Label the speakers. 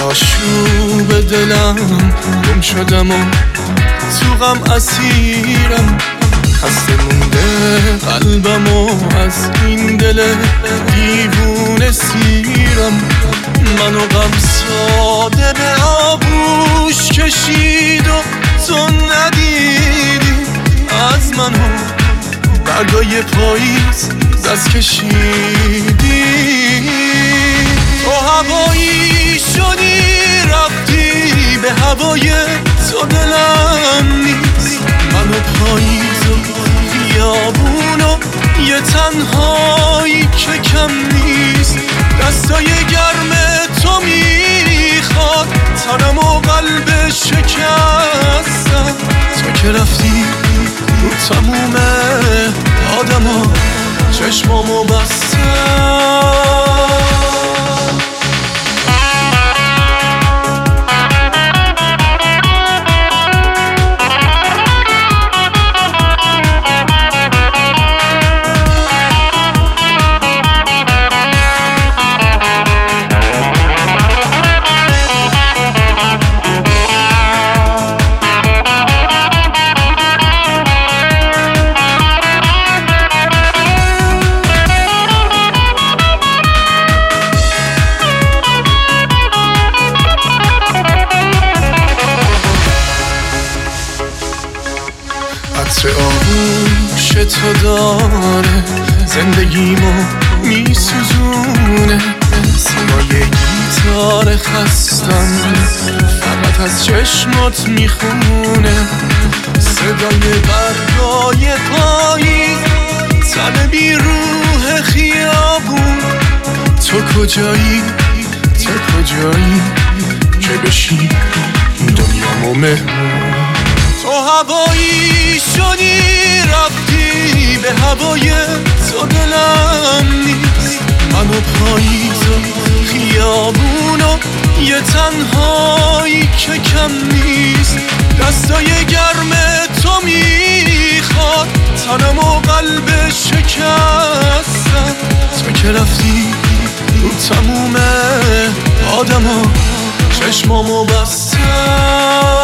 Speaker 1: آشوب دلم گم شدم و تو غم اسیرم، خسته مونده قلبم و از این دل دیوونه سیرم. منو غم ساده به آغوش کشید و تو ندیدی، از منو برگای پاییز دست کشیدی. تو هوایی شدی رفتی، به هوای تو دلم نیست. منو پاییز و خیابون و یه تنهایی که کم نیست. دستای گرم تو میخواد تنم و قلب شکستم. تو که رفتی رو تموم آدم ها چشمامو بستم. عطر آغوش تو داره زندگیمو میسوزونه. صدای گیتار خستم فقط از چشمات میخونه. صدای برگای پاییز تن بی روح خیابون. تو کجایی تو کجایی که بشی دنیامو مهمون. تو هوایی شدی رفتی، به هوای تو دلم نیست. منو پاییز و خیابون و یه تنهایی که کم نیست. دستای گرم تو میخواد تنم و قلب شکستم. تو که رفتی رو تموم آدم ها چشمامو بستم.